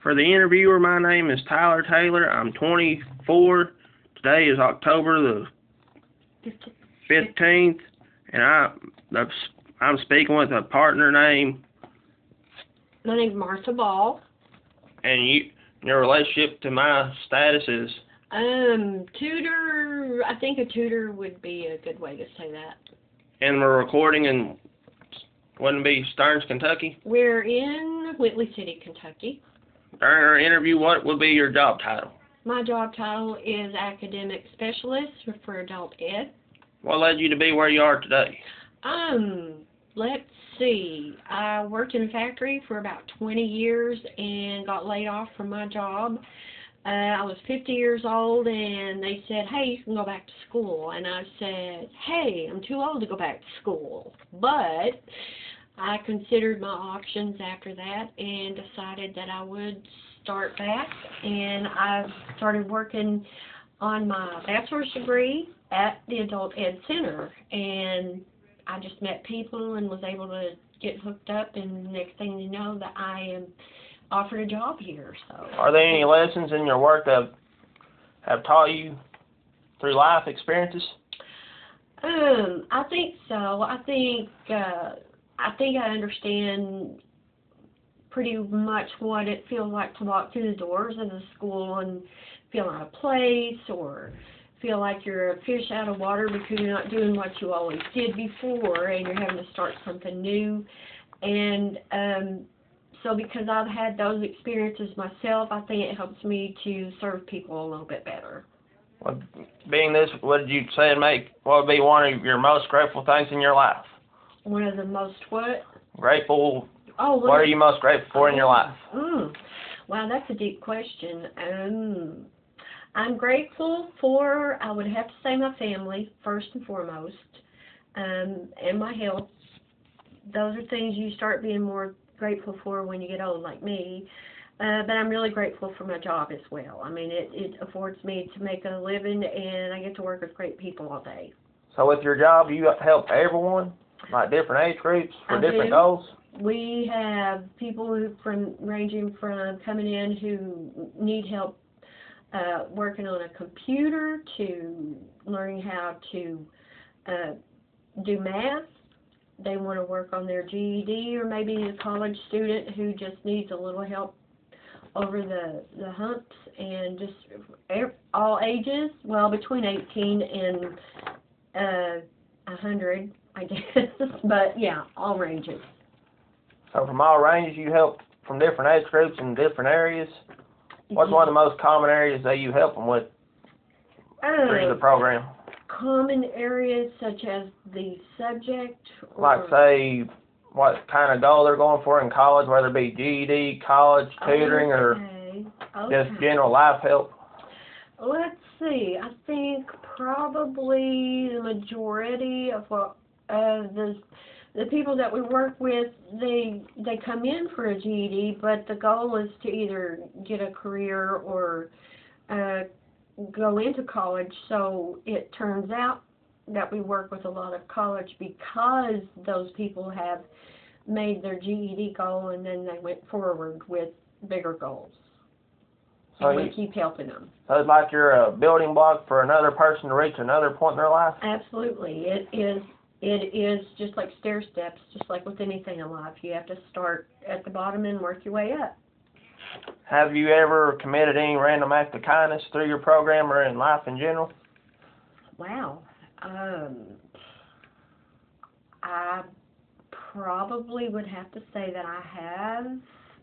For the interviewer, my name is Tyler Taylor. I'm 24. Today is October the 15th, and I'm speaking with a partner name. My name's Martha Ball. And your relationship to my status is? Tutor. I think a tutor would be a good way to say that. And we're recording in, wouldn't it be Stearns, Kentucky? We're in Whitley City, Kentucky. During our interview, what would be your job title? My job title is Academic Specialist for Adult Ed. What led you to be where you are today? Let's see. I worked in a factory for about 20 years and got laid off from my job. I was 50 years old, and they said, hey, you can go back to school. And I said, hey, I'm too old to go back to school. But I considered my options after that and decided that I would start back. And I started working on my bachelor's degree at the Adult Ed Center. And I just met people and was able to get hooked up, and next thing you know, that I am offered a job here. So, are there any lessons in your work that have taught you through life experiences? I think so. I think I understand pretty much what it feels like to walk through the doors of the school and feel out of place, or feel like you're a fish out of water because you're not doing what you always did before and you're having to start something new. And so because I've had those experiences myself, I think it helps me to serve people a little bit better. Well, being this, what did you say what would be one of your most grateful things in your life? One of the most what? Grateful. Oh, what are you most grateful for in your life? Wow, that's a deep question. I'm grateful for, I would have to say, my family, first and foremost, and my health. Those are things you start being more grateful for when you get old, like me. But I'm really grateful for my job as well. I mean, it affords me to make a living, and I get to work with great people all day. So with your job, you help everyone, like different age groups for different goals? We have people ranging from coming in who need help working on a computer, to learning how to do math. They want to work on their GED, or maybe a college student who just needs a little help over the humps, and just all ages, well, between 18 and 100, I guess, but yeah, all ranges. So from all ranges, you help from different age groups in different areas? What's one of the most common areas that you help them with through the program? Common areas such as the subject? Like, say, what kind of goal they're going for in college, whether it be GED, college, tutoring, or just general life help? Let's see. I think probably the majority of the people that we work with, they come in for a GED, but the goal is to either get a career or go into college. So it turns out that we work with a lot of college because those people have made their GED goal and then they went forward with bigger goals. So we keep helping them. So it's like you're a building block for another person to reach another point in their life? Absolutely. It is just like stair steps, just like with anything in life. You have to start at the bottom and work your way up. Have you ever committed any random act of kindness through your program or in life in general? Wow. I probably would have to say that I have.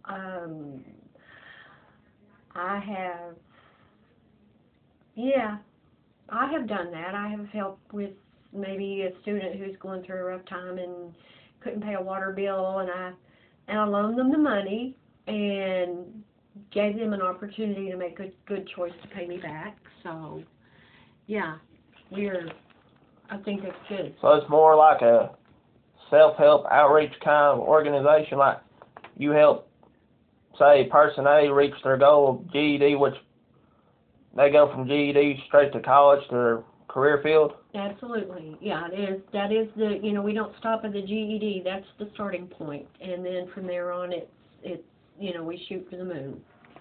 I have done that. I have helped with maybe a student who's going through a rough time and couldn't pay a water bill, and I loaned them the money and gave them an opportunity to make a good choice to pay me back. So, yeah, I think that's good. So it's more like a self-help outreach kind of organization, like you help, say, person A reach their goal of GED, which they go from GED straight to college to their career field? Absolutely. Yeah, it is. That is we don't stop at the GED. That's the starting point. And then from there on, it's we shoot for the moon.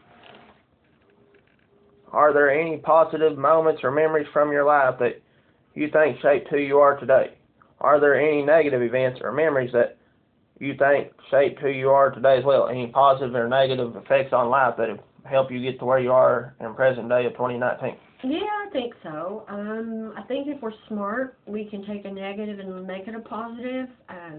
Are there any positive moments or memories from your life that you think shaped who you are today? Are there any negative events or memories that you think shaped who you are today as well? Any positive or negative effects on life that have helped you get to where you are in present day of 2019? Yeah, I think so. I think if we're smart, we can take a negative and make it a positive.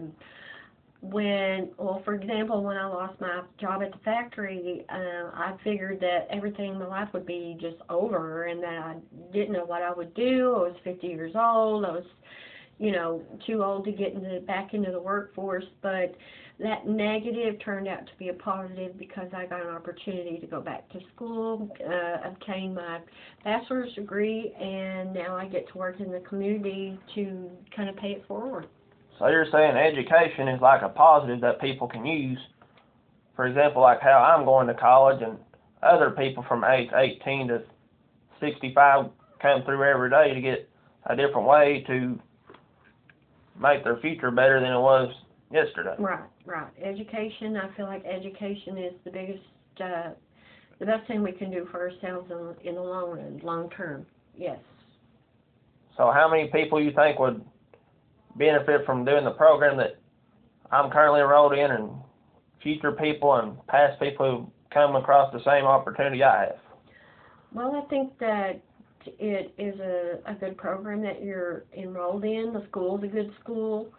For example, when I lost my job at the factory, I figured that everything in my life would be just over and that I didn't know what I would do. I was 50 years old. I was, too old to get back into the workforce. But that negative turned out to be a positive because I got an opportunity to go back to school, obtain my bachelor's degree, and now I get to work in the community to kind of pay it forward. So you're saying education is like a positive that people can use. For example, like how I'm going to college and other people from age 18 to 65 come through every day to get a different way to make their future better than it was yesterday. Right. Education, I feel like education is the best thing we can do for ourselves in the long run, long term. Yes. So how many people you think would benefit from doing the program that I'm currently enrolled in, and future people and past people who come across the same opportunity I have? Well, I think that it is a good program that you're enrolled in. The school's a good school.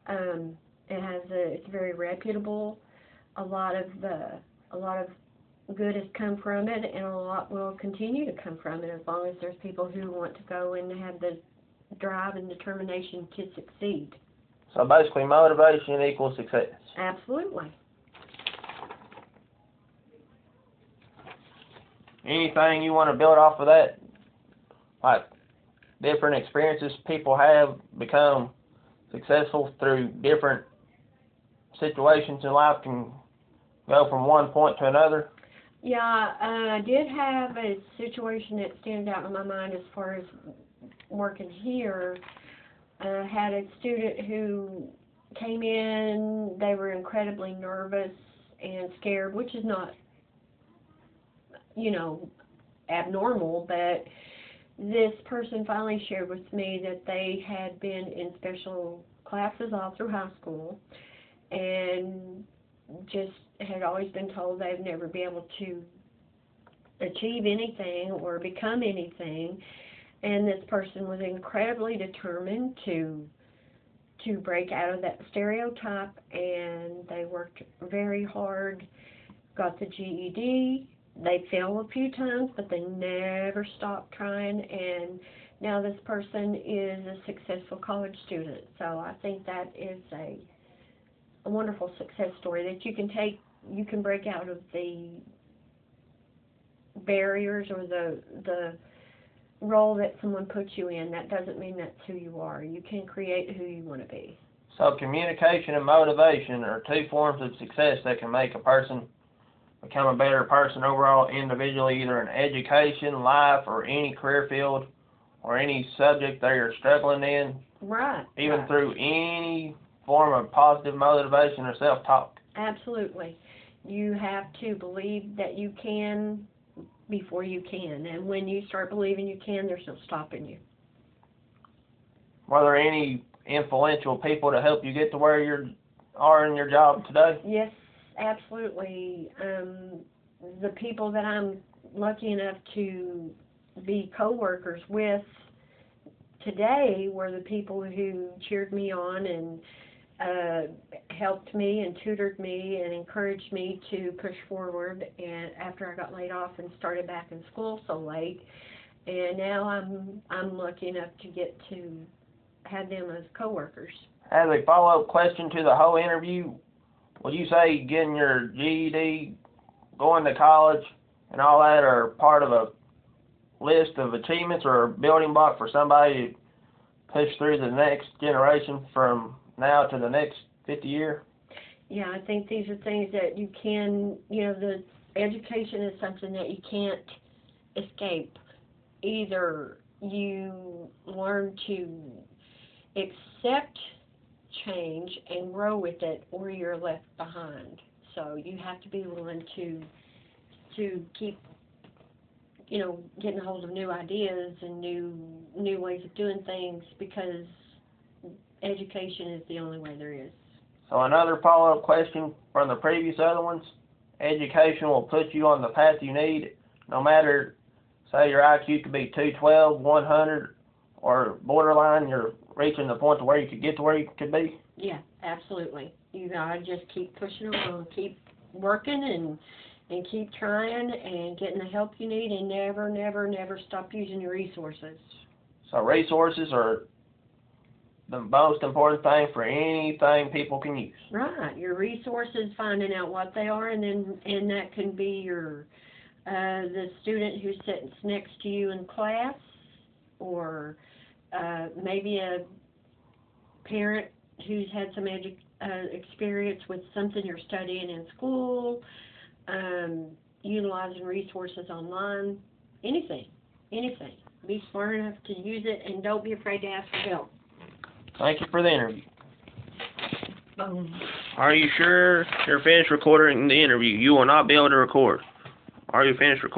It's very reputable. A lot of good has come from it, and a lot will continue to come from it as long as there's people who want to go and have the drive and determination to succeed. So basically, motivation equals success. Absolutely. Anything you want to build off of that? Like different experiences people have become successful through different situations in life can go from one point to another? Yeah, I did have a situation that stands out in my mind as far as working here. I had a student who came in, they were incredibly nervous and scared, which is not, abnormal, but this person finally shared with me that they had been in special classes all through high school and just had always been told they'd never be able to achieve anything or become anything. And this person was incredibly determined to break out of that stereotype, and they worked very hard, got the GED. They failed a few times, but they never stopped trying, and now this person is a successful college student. So I think that is a wonderful success story that you can break out of the barriers or the role that someone puts you in. That doesn't mean that's who you are. You can create who you want to be. So communication and motivation are two forms of success that can make a person become a better person overall individually, either in education, life, or any career field, or any subject they are struggling in. Right. Even through any form of positive motivation or self-talk. Absolutely. You have to believe that you can before you can. And when you start believing you can, there's no stopping you. Were there any influential people to help you get to where you are in your job today? Yes, absolutely. The people that I'm lucky enough to be co-workers with today were the people who cheered me on and helped me and tutored me and encouraged me to push forward, and after I got laid off and started back in school so late. And now I'm lucky enough to get to have them as co-workers. As a follow-up question to the whole interview, would you say getting your GED, going to college, and all that are part of a list of achievements or a building block for somebody to push through the next generation from now to the next 50 years? Yeah, I think these are things that you can, the education is something that you can't escape. Either you learn to accept change and grow with it, or you're left behind. So you have to be willing to keep getting a hold of new ideas and new ways of doing things, because education is the only way there is. So another follow-up question from the previous other ones. Education will put you on the path you need, no matter, say your IQ could be 212, 100, or borderline, you're reaching the point to where you could get to where you could be? Yeah, absolutely. You gotta just keep pushing along, keep working and keep trying and getting the help you need, and never, never, never stop using your resources. So resources are the most important thing for anything people can use. Right. Your resources, finding out what they are, and that can be your the student who sits next to you in class, or maybe a parent who's had some experience with something you're studying in school, utilizing resources online, anything. Be smart enough to use it, and don't be afraid to ask for help. Thank you for the interview. Boom. Are you sure you're finished recording the interview? You will not be able to record. Are you finished recording?